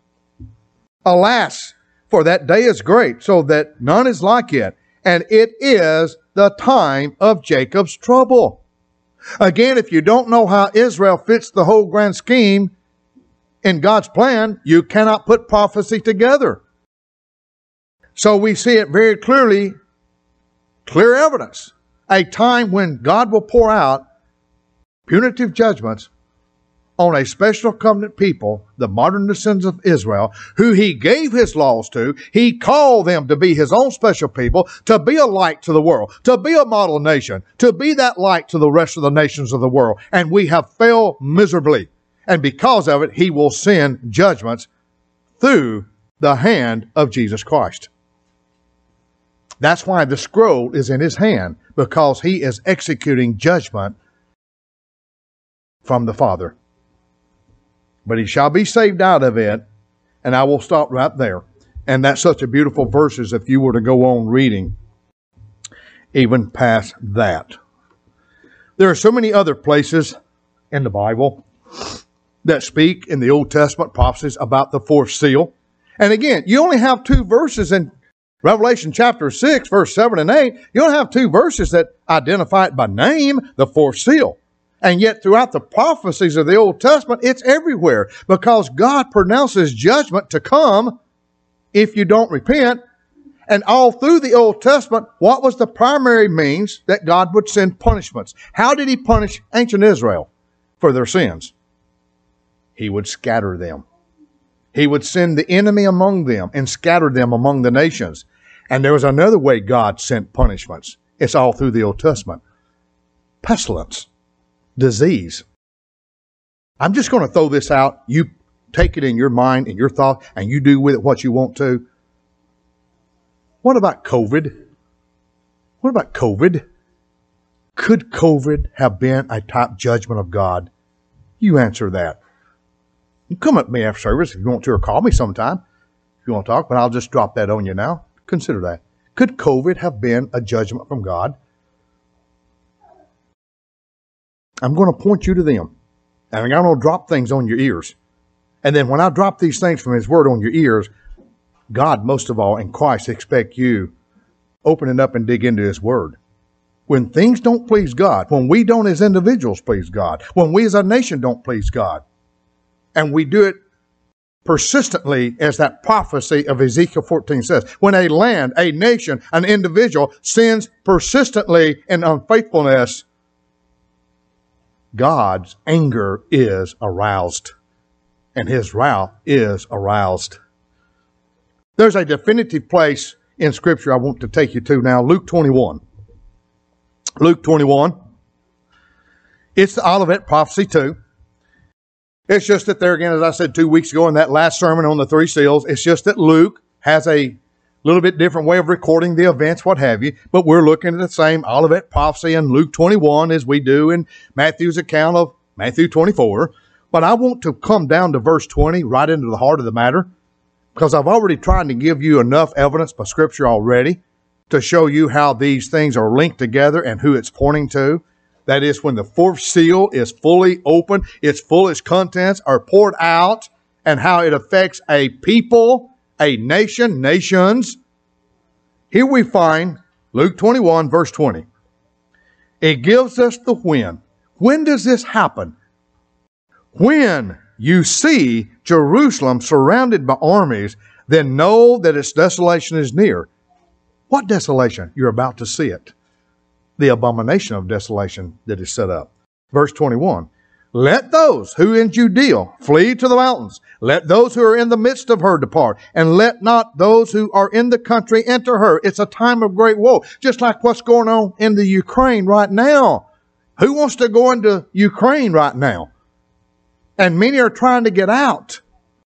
Alas, for that day is great, so that none is like it. And it is the time of Jacob's trouble. Again, if you don't know how Israel fits the whole grand scheme in God's plan, you cannot put prophecy together. So we see it very clearly, clear evidence. A time when God will pour out punitive judgments on a special covenant people, the modern descendants of Israel, who he gave his laws to. He called them to be his own special people, to be a light to the world, to be a model nation, to be that light to the rest of the nations of the world. And we have failed miserably. And because of it, he will send judgments through the hand of Jesus Christ. That's why the scroll is in his hand, because he is executing judgment from the Father. But he shall be saved out of it, and I will stop right there. And that's such a beautiful verses if you were to go on reading even past that. There are so many other places in the Bible that speak in the Old Testament prophecies about the fourth seal. And again, you only have two verses in Revelation chapter 6, verse 7 and 8. You don't have two verses that identify it by name, the fourth seal. And yet throughout the prophecies of the Old Testament, it's everywhere, because God pronounces judgment to come if you don't repent. And all through the Old Testament, what was the primary means that God would send punishments? How did he punish ancient Israel for their sins? He would scatter them. He would send the enemy among them and scatter them among the nations. And there was another way God sent punishments. It's all through the Old Testament. Pestilence. Disease. I'm just going to throw this out. You take it in your mind and your thought, and you do with it what you want to. What about COVID? What about COVID? Could COVID have been a type judgment of God? You answer that. You come at me after service if you want to, or call me sometime if you want to talk, but I'll just drop that on you now. Consider that. Could COVID have been a judgment from God? I'm going to point you to them, and I'm going to drop things on your ears. And then when I drop these things from his word on your ears, God, most of all, and Christ expect you open it up and dig into his word. When things don't please God, when we don't as individuals please God, when we as a nation don't please God, and we do it persistently, as that prophecy of Ezekiel 14 says, when a land, a nation, an individual sins persistently in unfaithfulness, God's anger is aroused, and his wrath is aroused. There's a definitive place in Scripture I want to take you to now. Luke 21. Luke 21. It's the Olivet prophecy too. It's just that there again, as I said 2 weeks ago in that last sermon on the three seals, it's just that Luke has a little bit different way of recording the events, what have you. But we're looking at the same Olivet prophecy in Luke 21 as we do in Matthew's account of Matthew 24. But I want to come down to verse 20, right into the heart of the matter, because I've already tried to give you enough evidence by Scripture already to show you how these things are linked together and who it's pointing to. That is, when the fourth seal is fully open, its fullest contents are poured out, and how it affects a people, a nation, nations. Here we find Luke 21, verse 20. It gives us the when. When does this happen? When you see Jerusalem surrounded by armies, then know that its desolation is near. What desolation? You're about to see it. The abomination of desolation that is set up. Verse 21. Let those who in Judea flee to the mountains. Let those who are in the midst of her depart. And let not those who are in the country enter her. It's a time of great woe. Just like what's going on in the Ukraine right now. Who wants to go into Ukraine right now? And many are trying to get out.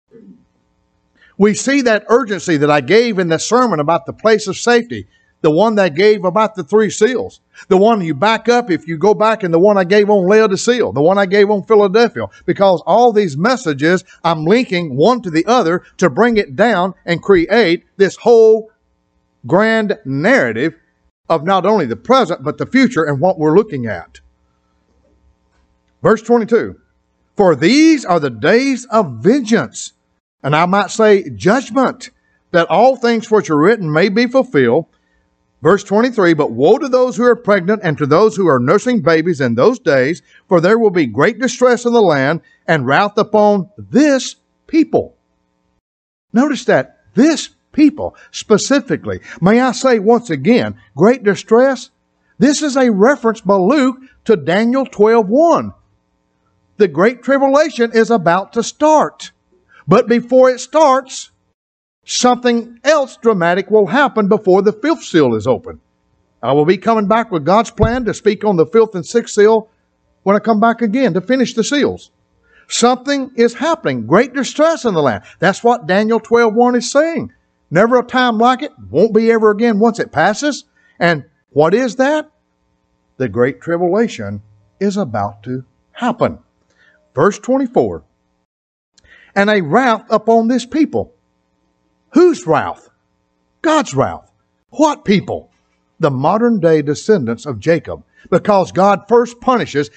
We see that urgency that I gave in the sermon about the place of safety. The one that I gave about the three seals. The one you back up if you go back, and the one I gave on Laodicea. The one I gave on Philadelphia. Because all these messages, I'm linking one to the other to bring it down and create this whole grand narrative of not only the present, but the future and what we're looking at. Verse 22. For these are the days of vengeance, and I might say judgment, that all things which are written may be fulfilled. Verse 23, but woe to those who are pregnant and to those who are nursing babies in those days, for there will be great distress in the land and wrath upon this people. Notice that, this people specifically. May I say once again, great distress? This is a reference by Luke to Daniel 12:1. The Great Tribulation is about to start. But before it starts, something else dramatic will happen before the fifth seal is open. I will be coming back with God's plan to speak on the fifth and sixth seal when I come back again to finish the seals. Something is happening. Great distress in the land. That's what Daniel 12:1 is saying. Never a time like it. Won't be ever again once it passes. And what is that? The Great Tribulation is about to happen. Verse 24. And a wrath upon this people. Whose wrath? God's wrath. What people? The modern day descendants of Jacob. Because God first punishes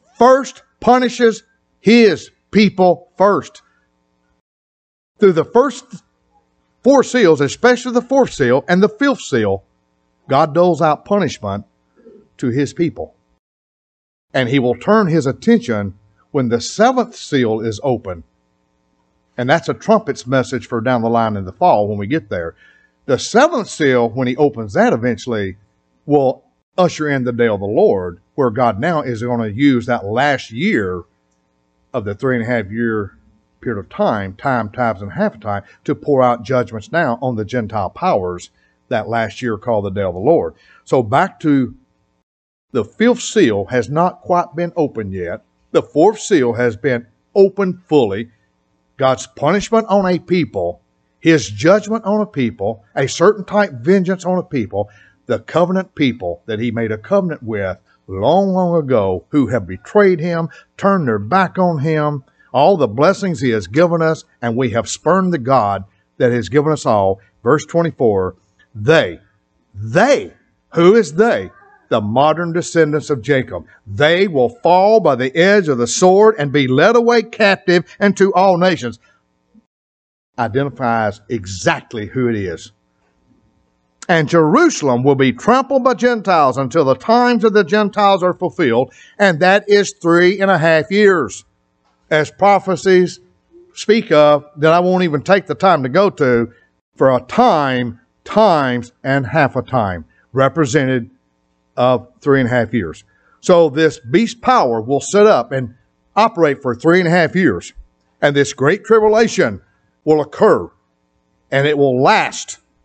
His people first. Through the first four seals, especially the fourth seal and the fifth seal, God doles out punishment to His people. And He will turn His attention when the seventh seal is open. And that's a trumpet's message for down the line in the fall when we get there. The seventh seal, when He opens that eventually, will usher in the day of the Lord, where God now is going to use that last year of the 3.5 year period of time, times and half a time, to pour out judgments now on the Gentile powers that last year called the day of the Lord. So back to the fifth seal has not quite been opened yet. The fourth seal has been opened fully. God's punishment on a people, His judgment on a people, a certain type vengeance on a people, the covenant people that He made a covenant with long, long ago, who have betrayed Him, turned their back on Him, all the blessings He has given us, and we have spurned the God that has given us all. Verse 24, they, who is they? The modern descendants of Jacob. They will fall by the edge of the sword and be led away captive into all nations. Identifies exactly who it is. And Jerusalem will be trampled by Gentiles until the times of the Gentiles are fulfilled, and that is 3.5 years. As prophecies speak of, that I won't even take the time to go to, for a time, times, and half a time, represented of 3.5 years. So this beast power will set up and operate for 3.5 years. And this great tribulation will occur. And it will last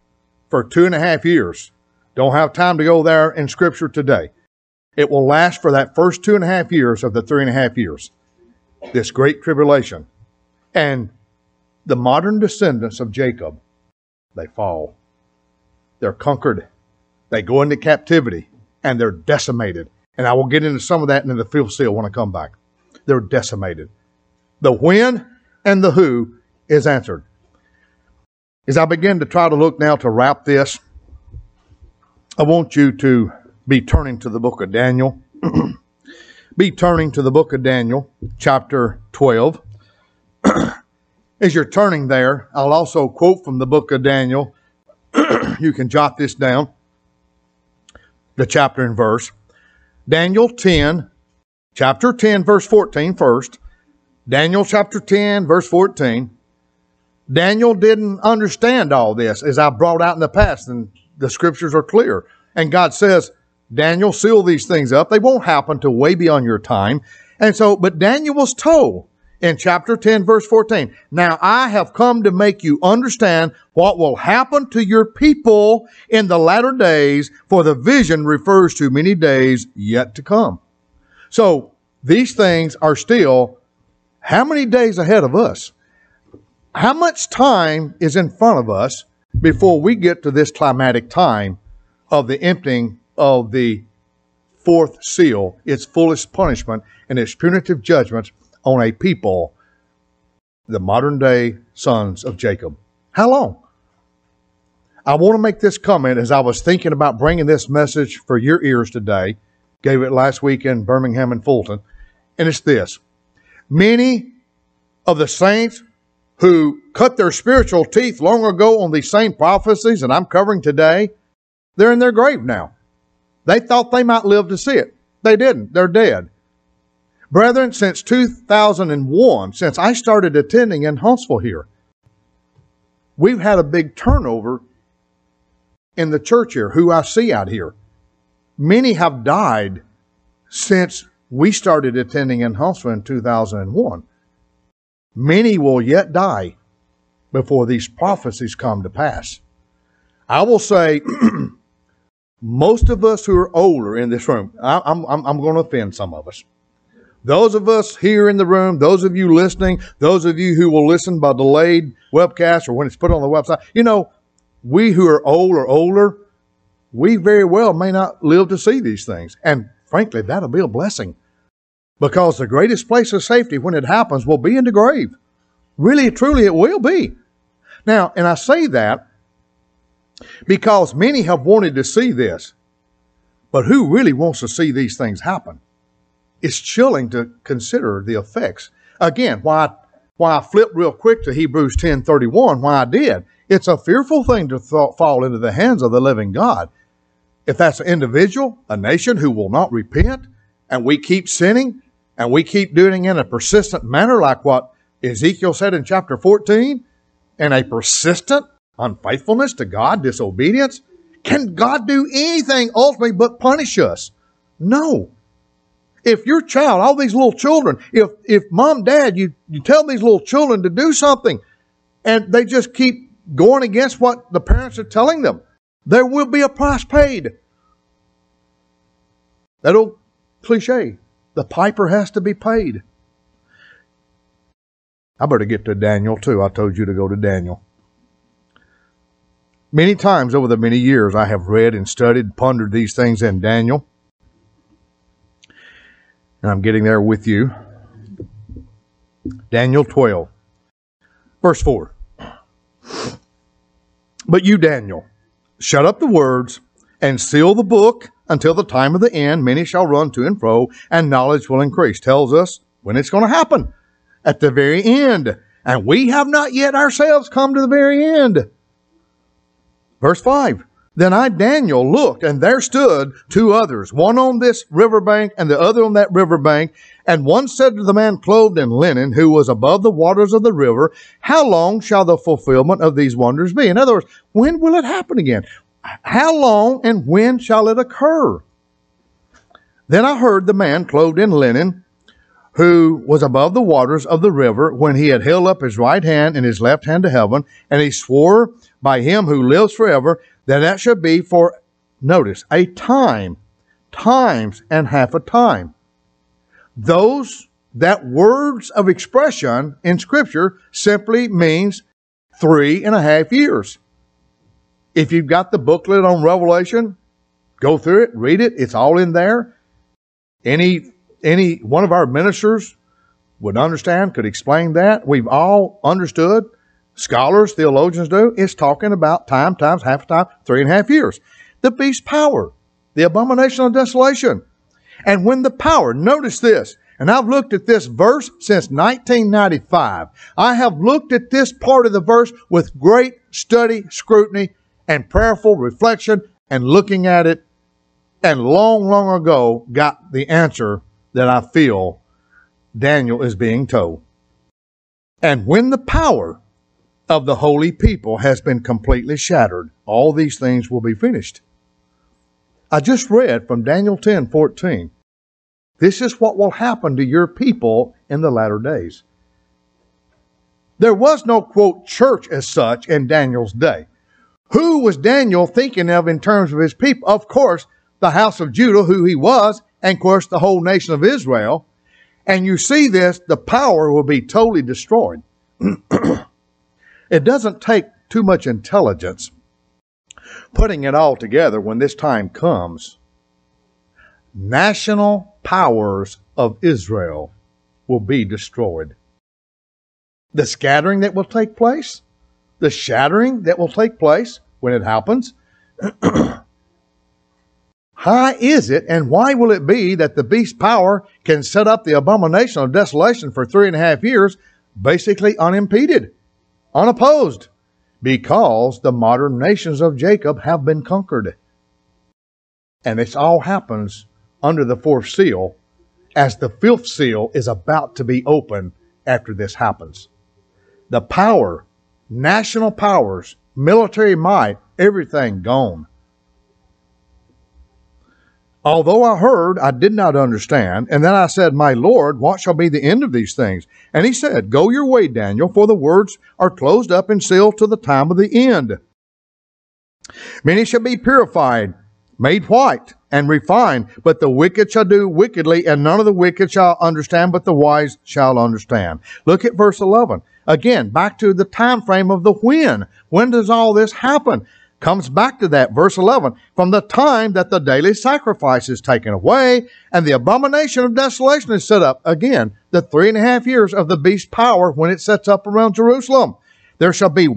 for 2.5 years. Don't have time to go there in Scripture today. It will last for that first 2.5 years of the 3.5 years. This great tribulation. And the modern descendants of Jacob, they fall. They're conquered. They go into captivity. And they're decimated. And I will get into some of that in the fifth seal when I come back. They're decimated. The when and the who is answered. As I begin to try to look now to wrap this, I want you to be turning to the book of Daniel. Be turning to the book of Daniel, chapter 12. As you're turning there, I'll also quote from the book of Daniel. You can jot this down, the chapter and verse. Daniel 10, chapter 10, verse 14 first. Daniel chapter 10, verse 14. Daniel didn't understand all this, as I brought out in the past, and the scriptures are clear. And God says, Daniel, seal these things up. They won't happen till way beyond your time. And so, but Daniel was told in chapter 10, verse 14, now I have come to make you understand what will happen to your people in the latter days, for the vision refers to many days yet to come. So these things are still how many days ahead of us? How much time is in front of us before we get to this climatic time of the emptying of the fourth seal, its fullest punishment and its punitive judgments on a people, the modern day sons of Jacob? How long? I want to make this comment as I was thinking about bringing this message for your ears today. Gave it last week in Birmingham and Fulton. And it's this. Many of the saints who cut their spiritual teeth long ago on these same prophecies that I'm covering today, they're in their grave now. They thought they might live to see it. They didn't. They're dead. Brethren, since 2001, since I started attending in Huntsville here, we've had a big turnover in the church here, who I see out here. Many have died since we started attending in Huntsville in 2001. Many will yet die before these prophecies come to pass. I will say, most of us who are older in this room, I'm going to offend some of us. Those of us here in the room, those of you listening, those of you who will listen by delayed webcast or when it's put on the website, you know, we who are old or older, we very well may not live to see these things. And frankly, that'll be a blessing. Because the greatest place of safety when it happens will be in the grave. Really, truly, it will be. Now, and I say that because many have wanted to see this. But who really wants to see these things happen? It's chilling to consider the effects. Again, why I flipped real quick to Hebrews 10:31, why I did. It's a fearful thing to fall into the hands of the living God. If that's an individual, a nation who will not repent, and we keep sinning, and we keep doing it in a persistent manner like what Ezekiel said in chapter 14, and a persistent unfaithfulness to God, disobedience, can God do anything ultimately but punish us? No. If your child, all these little children, if mom, dad, you tell these little children to do something, and they just keep going against what the parents are telling them, there will be a price paid. That old cliche. The piper has to be paid. I better get to Daniel too. I told you to go to Daniel. Many times over the many years I have read and studied, pondered these things in Daniel. And I'm getting there with you. Daniel 12, verse 4. But you, Daniel, shut up the words and seal the book until the time of the end. Many shall run to and fro, and knowledge will increase. Tells us when it's going to happen. At the very end. And we have not yet ourselves come to the very end. Verse 5. Then I, Daniel, looked, and there stood two others, one on this riverbank and the other on that riverbank. And one said to the man clothed in linen, who was above the waters of the river, how long shall the fulfillment of these wonders be? In other words, when will it happen again? How long and when shall it occur? Then I heard the man clothed in linen, who was above the waters of the river, when he had held up his right hand and his left hand to heaven, and he swore by him who lives forever, that should be for, notice, a time, times and half a time. That words of expression in Scripture simply means 3.5 years. If you've got the booklet on Revelation, go through it, read it. It's all in there. Any one of our ministers would understand, could explain that. We've all understood. Scholars, theologians do. It's talking about time times half a time, 3.5 years. The beast's power, the abomination of desolation. And when the power, notice this, and I've looked at this verse since 1995. I have looked at this part of the verse with great study, scrutiny, and prayerful reflection, and looking at it, and long, long ago got the answer that I feel Daniel is being told. And when the power of the holy people has been completely shattered, all these things will be finished. I just read from Daniel 10:14. This is what will happen to your people in the latter days. There was no, quote, church as such in Daniel's day. Who was Daniel thinking of in terms of his people? Of course, the house of Judah, who he was, and of course the whole nation of Israel. And you see this, the power will be totally destroyed. It doesn't take too much intelligence putting it all together when this time comes. National powers of Israel will be destroyed. The scattering that will take place, the shattering that will take place when it happens. How is it and why will it be that the beast's power can set up the abomination of desolation for 3.5 years, basically unimpeded, unopposed? Because the modern nations of Jacob have been conquered. And this all happens under the fourth seal, as the fifth seal is about to be opened after this happens. The power, national powers, military might, everything gone. Although I heard, I did not understand. And then I said, My Lord, what shall be the end of these things? And he said, Go your way, Daniel, for the words are closed up and sealed to the time of the end. Many shall be purified, made white, and refined, but the wicked shall do wickedly, and none of the wicked shall understand, but the wise shall understand. Look at verse 11. Again, back to the time frame of the when. When does all this happen? Comes back to that, verse 11. From the time that the daily sacrifice is taken away, and the abomination of desolation is set up. Again, the 3.5 years of the beast's power when it sets up around Jerusalem. There shall be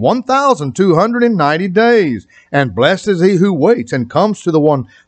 1,290 days, and blessed is he who waits and comes to the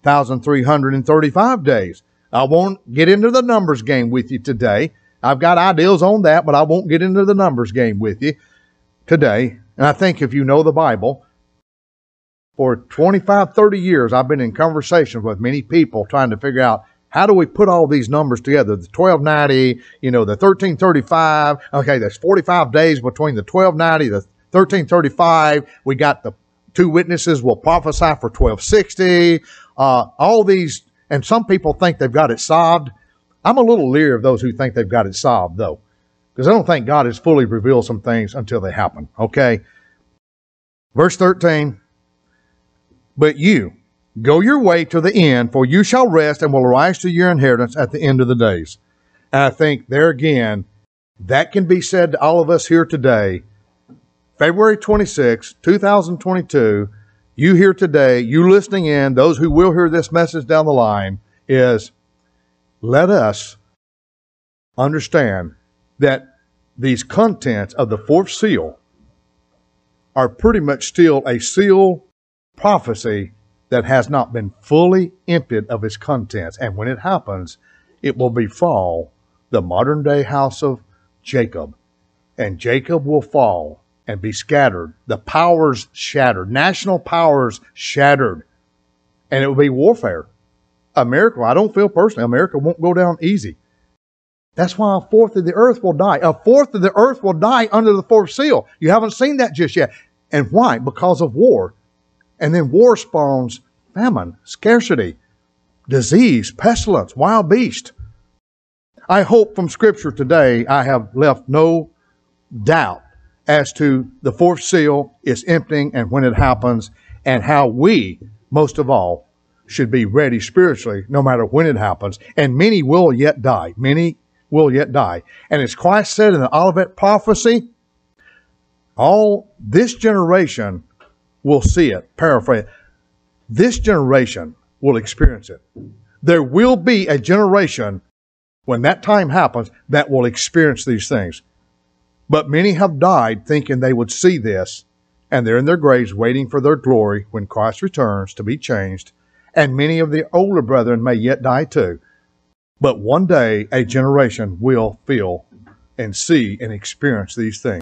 1,335 days. I won't get into the numbers game with you today. I've got ideas on that, but I won't get into the numbers game with you today. And I think if you know the Bible, for 25, 30 years, I've been in conversations with many people trying to figure out how do we put all these numbers together? The 1290, the 1335. Okay, there's 45 days between the 1290, the 1335. We got the two witnesses will prophesy for 1260. All these, and some people think they've got it solved. I'm a little leery of those who think they've got it solved, though, because I don't think God has fully revealed some things until they happen. Okay, verse 13. But you, go your way to the end, for you shall rest and will arise to your inheritance at the end of the days. And I think there again, that can be said to all of us here today. February 26, 2022, you here today, you listening in, those who will hear this message down the line, is let us understand that these contents of the fourth seal are pretty much still a seal prophecy that has not been fully emptied of its contents. And when it happens, it will befall the modern day house of Jacob. And Jacob will fall and be scattered. The powers shattered. National powers shattered. And it will be warfare. America, I don't feel personally, America won't go down easy. That's why a fourth of the earth will die. A fourth of the earth will die under the fourth seal. You haven't seen that just yet. And why? Because of war. And then war spawns famine, scarcity, disease, pestilence, wild beast. I hope from Scripture today I have left no doubt as to the fourth seal is emptying and when it happens. and how we, most of all, should be ready spiritually no matter when it happens. And many will yet die. Many will yet die. And as Christ said in the Olivet prophecy, all this generation will see it. Paraphrase. This generation will experience it. There will be a generation when that time happens that will experience these things. But many have died thinking they would see this, and they're in their graves waiting for their glory when Christ returns to be changed. And many of the older brethren may yet die too. But one day a generation will feel and see and experience these things.